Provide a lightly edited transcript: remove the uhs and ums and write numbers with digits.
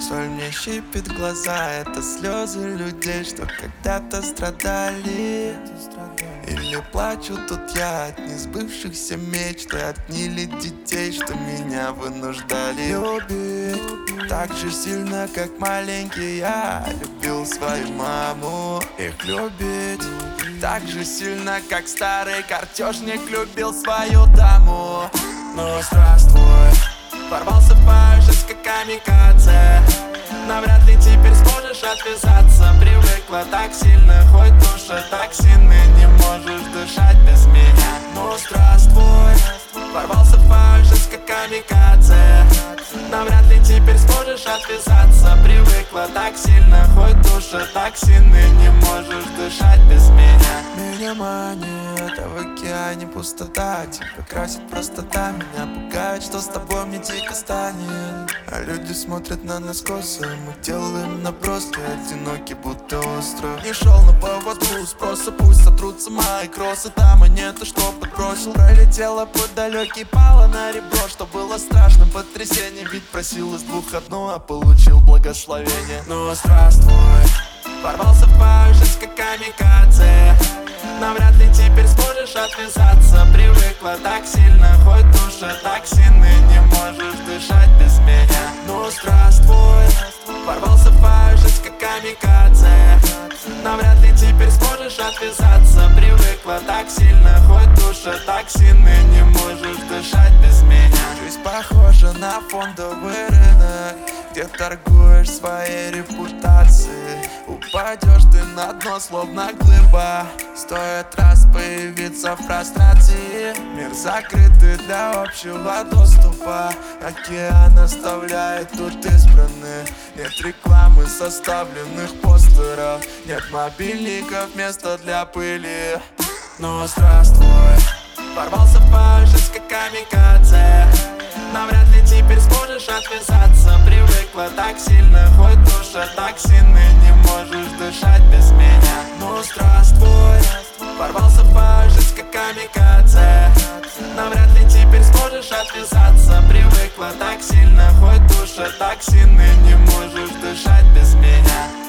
Соль мне щипит глаза, это слезы людей, что когда-то страдали. Или плачу тут я от несбывшихся мечт и от гнили детей, что меня вынуждали любить так же сильно, как маленький я любил свою маму. Их любить так же сильно, как старый картежник любил свою даму. Ну здравствуй, порвался по жизнь как камикадзе. Навряд ли теперь сможешь отвязаться. Привыкла так сильно, хоть душа токсины. Не можешь дышать без меня. Ну здравствуй, порвался по жизнь как камикадзе. Навряд ли теперь сможешь отвязаться. Привыкла так сильно, хоть душа токсины. Не можешь дышать без меня. Меня манит, а в океане пустота. Тебя красит простота, меня пугает, что с тобой мне дико станет. А люди смотрят на нас косо, мы делаем наброски, одиноки будто остров. Не шел на поводу спроса, пусть сотрутся мои кроссы. Та монета, что подбросил, пролетела под далекий, пала на ребро. Что было страшным потрясение, ведь просил из двух одну, а получил благословение. Ну здравствуй, порвался по жизнь как камикадзе. Навряд ли теперь сможешь отвязаться. Привыкла так сильно, хоть душа токсины. Не можешь дышать без меня. Ну здравствуй, порвался по жизнь как камикадзе. Навряд ли теперь сможешь отвязаться. Привыкла так сильно, хоть душа токсины. Не можешь дышать без меня. Жизнь похожа на фондовый рынок, где торгуешь своей репутацией. Упадешь ты на дно, словно глыба. Стоит раз появиться в прострации. Мир закрытый для общего доступа. Океан оставляет тут избранных. Нет рекламы составленных постеров. Нет мобильников, места для пыли. Ну здравствуй, порвался по жизнь как камикадзе. Навряд ли теперь сможешь отвязаться. Привыкла так сильно, хоть душа токсины. Не можешь дышать без меня. Ну здравствуй, порвался по жизнь как камикадзе. Навряд ли теперь сможешь отвязаться. Привыкла так сильно, хоть душа токсины. Не можешь дышать без меня.